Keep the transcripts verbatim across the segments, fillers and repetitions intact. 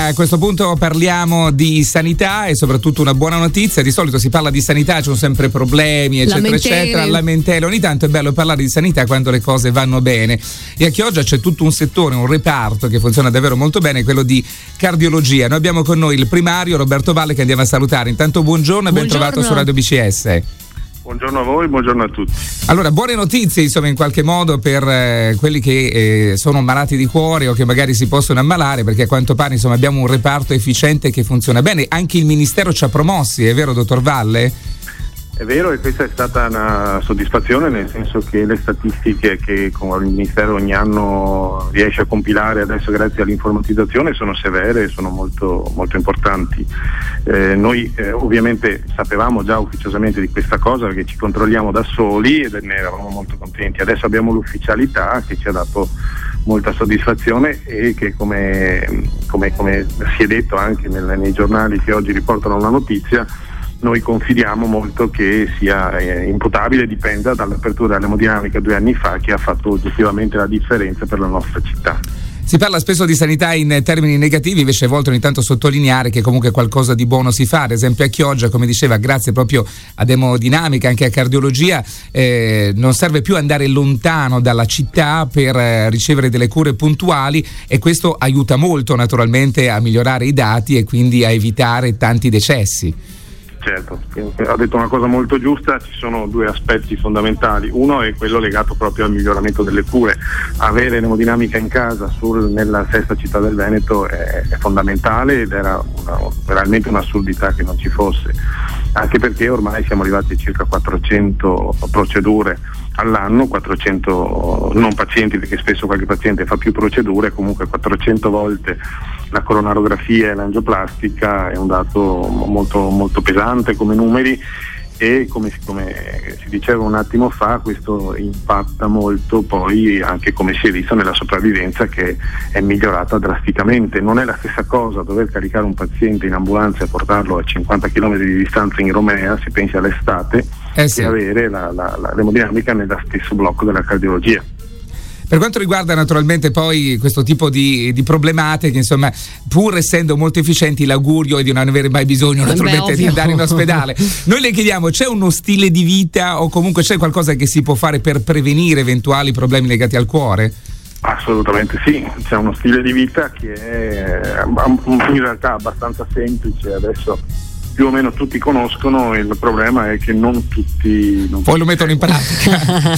a questo punto parliamo di sanità e soprattutto una buona notizia. Di solito si parla di sanità, ci sono sempre problemi, eccetera, lamentele. eccetera, lamentele. Ogni tanto è bello parlare di sanità quando le cose vanno bene. E a Chioggia c'è tutto un settore, un reparto che funziona davvero molto bene, quello di cardiologia. Noi abbiamo con noi il primario Roberto Valle che andiamo a salutare. Intanto buongiorno e ben trovato su Radio B C S. Buongiorno a voi, buongiorno a tutti. Allora, buone notizie insomma in qualche modo per eh, quelli che eh, sono malati di cuore o che magari si possono ammalare, perché a quanto pare insomma abbiamo un reparto efficiente che funziona bene. Anche il Ministero ci ha promossi, è vero dottor Valle? È vero, e questa è stata una soddisfazione, nel senso che le statistiche che il Ministero ogni anno riesce a compilare adesso grazie all'informatizzazione sono severe e sono molto, molto importanti. Eh, noi eh, ovviamente sapevamo già ufficiosamente di questa cosa perché ci controlliamo da soli e ne eravamo molto contenti. Adesso abbiamo l'ufficialità che ci ha dato molta soddisfazione e che come, come, come si è detto anche nel, nei giornali che oggi riportano la notizia, noi confidiamo molto che sia eh, imputabile, dipenda dall'apertura dell'emodinamica due anni fa che ha fatto oggettivamente la differenza per la nostra città. Si parla spesso di sanità in termini negativi, invece a volte ogni tanto sottolineare che comunque qualcosa di buono si fa. Ad esempio a Chioggia, come diceva, grazie proprio ad emodinamica, anche a cardiologia, eh, non serve più andare lontano dalla città per eh, ricevere delle cure puntuali, e questo aiuta molto naturalmente a migliorare i dati e quindi a evitare tanti decessi. Certo, ha detto una cosa molto giusta, ci sono due aspetti fondamentali. Uno è quello legato proprio al miglioramento delle cure. Avere l'emodinamica in casa sul, nella sesta città del Veneto è, è fondamentale ed era una, veramente un'assurdità che non ci fosse, anche perché ormai siamo arrivati a circa quattrocento procedure all'anno, quattrocento non pazienti, perché spesso qualche paziente fa più procedure, comunque quattrocento volte la coronarografia e l'angioplastica è un dato molto, molto pesante come numeri, e come, come si diceva un attimo fa, questo impatta molto poi anche, come si è visto, nella sopravvivenza, che è migliorata drasticamente. Non è la stessa cosa dover caricare un paziente in ambulanza e portarlo a cinquanta chilometri di distanza in Romea, si pensi all'estate, eh sì. che avere la, la, la, l'emodinamica nello stesso blocco della cardiologia. Per quanto riguarda naturalmente poi questo tipo di, di problematiche, insomma, pur essendo molto efficienti, l'augurio è di non avere mai bisogno naturalmente Beh, di andare in ospedale. Noi le chiediamo, c'è uno stile di vita o comunque c'è qualcosa che si può fare per prevenire eventuali problemi legati al cuore? Assolutamente sì, c'è uno stile di vita che è in realtà abbastanza semplice, adesso più o meno tutti conoscono. Il problema è che non tutti non poi lo mettono in pratica.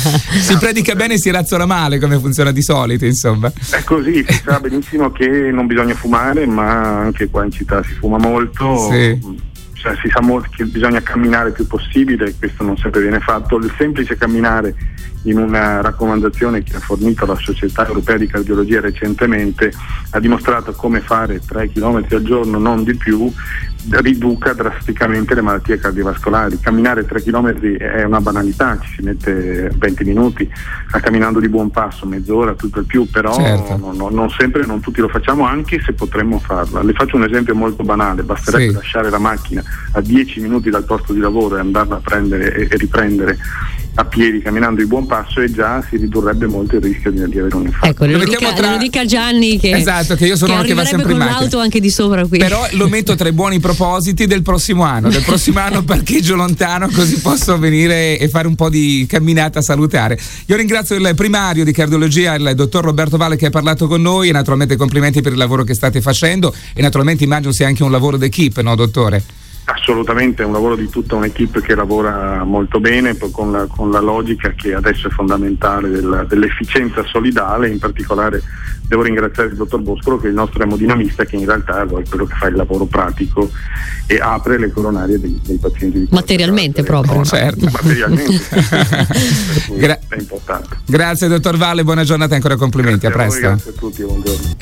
Si predica bene e si razzola male, come funziona di solito, insomma. È così, si sa benissimo che non bisogna fumare, ma anche qua in città si fuma molto. Sì. Cioè, si sa molto che bisogna camminare il più possibile, e questo non sempre viene fatto. Il semplice camminare, in una raccomandazione che ha fornito la Società Europea di Cardiologia recentemente, ha dimostrato come fare tre chilometri al giorno, non di più, riduca drasticamente le malattie cardiovascolari. Camminare tre chilometri è una banalità, ci si mette venti minuti, camminando di buon passo mezz'ora, tutto il più, però certo. non, non, non sempre, non tutti lo facciamo, anche se potremmo farla. Le faccio un esempio molto banale: basterebbe sì. lasciare la macchina a dieci minuti dal posto di lavoro e andarla a prendere e, e riprendere a piedi, camminando di buon passo, e già si ridurrebbe molto il rischio di, di avere un infarto. Ecco, lo dica, tra... lo dica Gianni che, esatto, che io sono che uno che va sempre con in macchina, l'auto anche di sopra qui. Però lo metto tra i buoni propositi del prossimo anno. Del prossimo anno parcheggio lontano, così posso venire e fare un po' di camminata salutare. Io ringrazio il primario di cardiologia, il dottor Roberto Valle, che ha parlato con noi, e naturalmente complimenti per il lavoro che state facendo, e naturalmente immagino sia anche un lavoro d'equipe, no dottore? Assolutamente, è un lavoro di tutta un'equipe che lavora molto bene, con la, con la logica che adesso è fondamentale del, dell'efficienza solidale. In particolare devo ringraziare il dottor Boscolo, che è il nostro emodinamista, che in realtà è quello che fa il lavoro pratico e apre le coronarie dei, dei pazienti di materialmente proprio. No, certo. Materialmente Gra- è importante. Grazie dottor Valle, buona giornata e ancora complimenti. Grazie a presto. A voi, grazie a tutti, buongiorno.